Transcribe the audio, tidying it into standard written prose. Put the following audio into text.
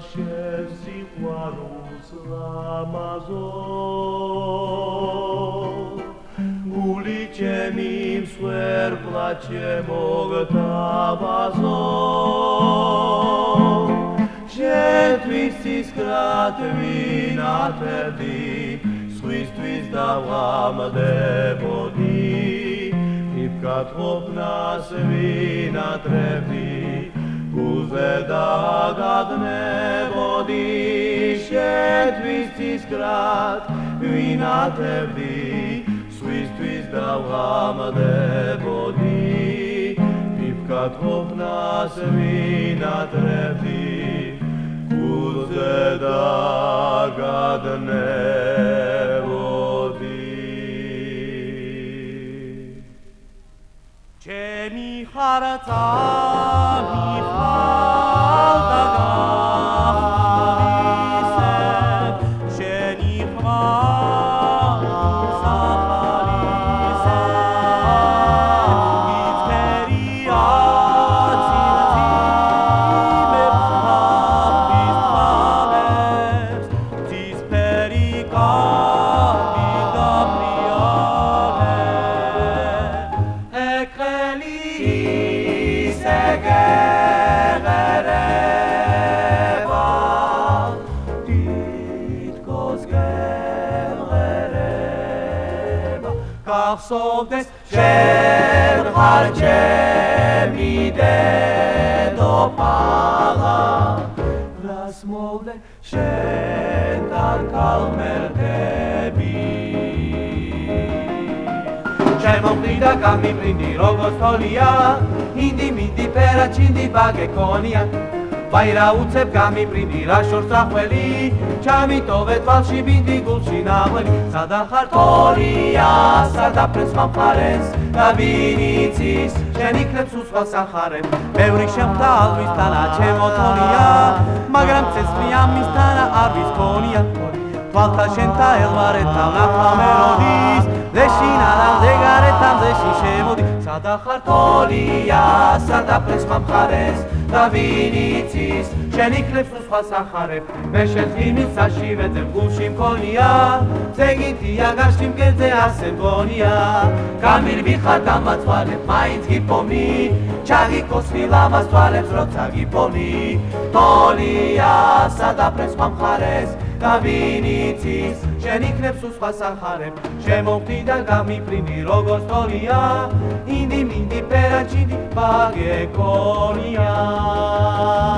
შენ სიყვარულს ლამაზო გული ჩემი მსვერპლა ჩემოგთავაზო შენთვის სისკრად ვინათებდი სხვისთვის დავამდებოდი მიფკათყოფნას ვინატრებდი გულზე დაგადნებოდი შენთვის სისკრად ვინათებდი სხვისთვის დავამდებოდი მიფკათყოფნას ვინატრებდი გულზე დაგადნებოდი ჩემი ხარცა მიხალდა გახდისებ შენი ხმა გახსოვდეს შენ ხარ ჩემი დედოფალა რას მოვდე შენთან ქალმერდები შემომხდი და გამიბრინდი როგორც თოლია ინდი მინდი ფერა ჩინდი ბაგე ქონია ვაირა უცებ გამიბრინდი რა შორს რახველი ჩამიტოვე თვალში ბინდი გულში ნაღველი სადა ხარ თოლია სადა პრეს მომხარეს და ვინიცის შენ იქნებს უსხვალ სახარებ ბევრი შემხდა ალვისთანა ჩემო თოლია მაგრამ ცეცხლი ამისთანა არ ვისქონია თვალთა შენთა ელვარეთა ვნახა მელოდის ლეშინალა მდეგარეთა მზეში შემოდი სადა ხარ თოლია სადა პრეს მომხარეს და ვინიცის შენ იქნებს უსხვალ სახარებ მე შენ ღიმილს აშივეძებ გულში მქონია ზეგითია გაშლი მგელზე ასე მგონია გამირბი ხარ დამაცვალებ მაინც გიპოვნი ჩაგიკოსნი ლამაზ თვალებს როცა გიპოვნი თოლია სადა პრეს მომხარეს და ვინიცის შენ იქნებს უსხვალ სახარებ შემოვხდი და გამიბრინდი როგორც თოლია ინდი მინდი ფერა ჩინდი ბაგე ქონია